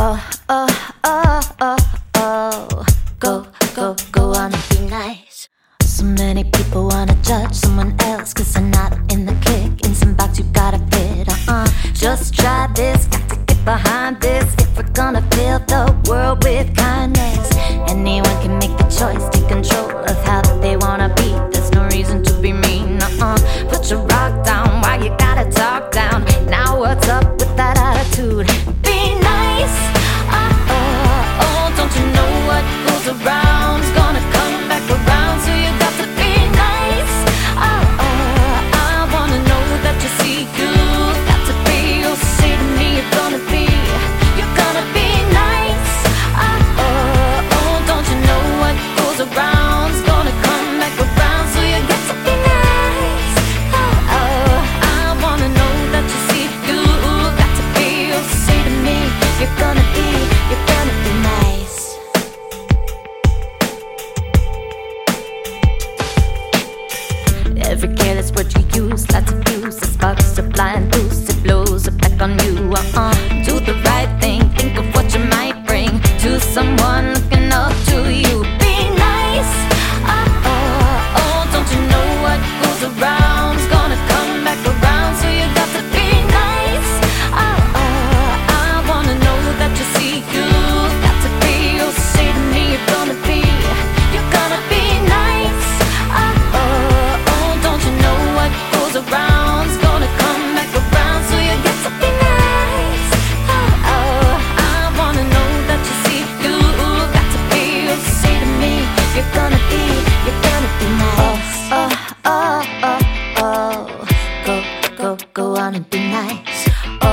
Oh, oh, oh, oh, oh. Go on and be nice. So many people wanna judge someone else 'cause they're not in the kick. In some box you gotta fit, just try this, got to get behind this. If we're gonna fill the world with kindness, anyone can make the choice, take control of how they wanna be. There's no reason to be mean, put your rock down, why you gotta talk down? Now what's up with that attitude? Be nice, don't you know what goes around is gonna come back around? So you got to be nice, I wanna know that you see, you got to be, you'll say to me you're gonna be nice, don't you know what goes around is gonna come back around? So you got to be nice, I wanna know that you see, you got to be, you'll say to me you're gonna be nice. Every careless word you use, lots of use, the sparks of blind boost, it blows it back on you. Do the right thing, think of what you might bring to someone looking up to you. Be nice, don't you know what goes around is gonna come back around? So you got to be nice, I wanna know that you see, you got to be, you'll say to me you're gonna be nice, don't you know what goes around is gonna come back around? So you got to be nice, I wanna know that you see, you got to be, you'll say to me you're gonna be nice. Go on and be nice.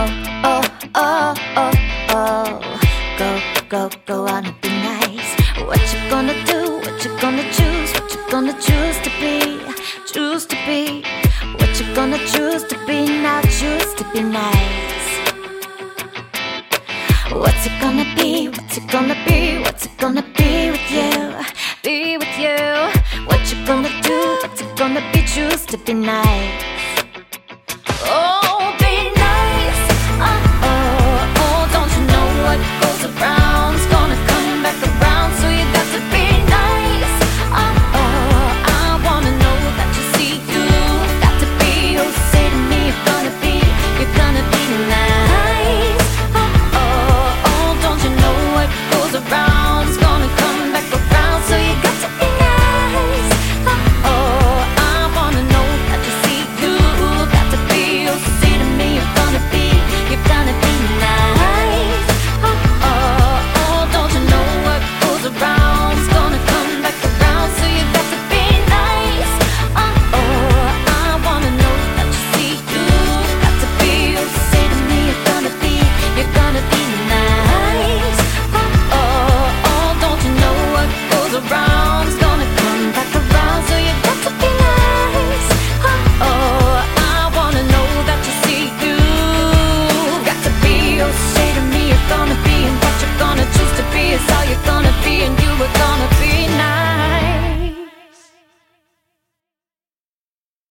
Go on and be nice. What you gonna do? What you gonna choose? What you gonna choose to be? Choose to be. What you gonna choose to be? Now choose to be nice. What's it gonna be? What's it gonna be? What's it gonna be with you? Be with you. What you gonna do? What's it gonna be? Choose to be nice.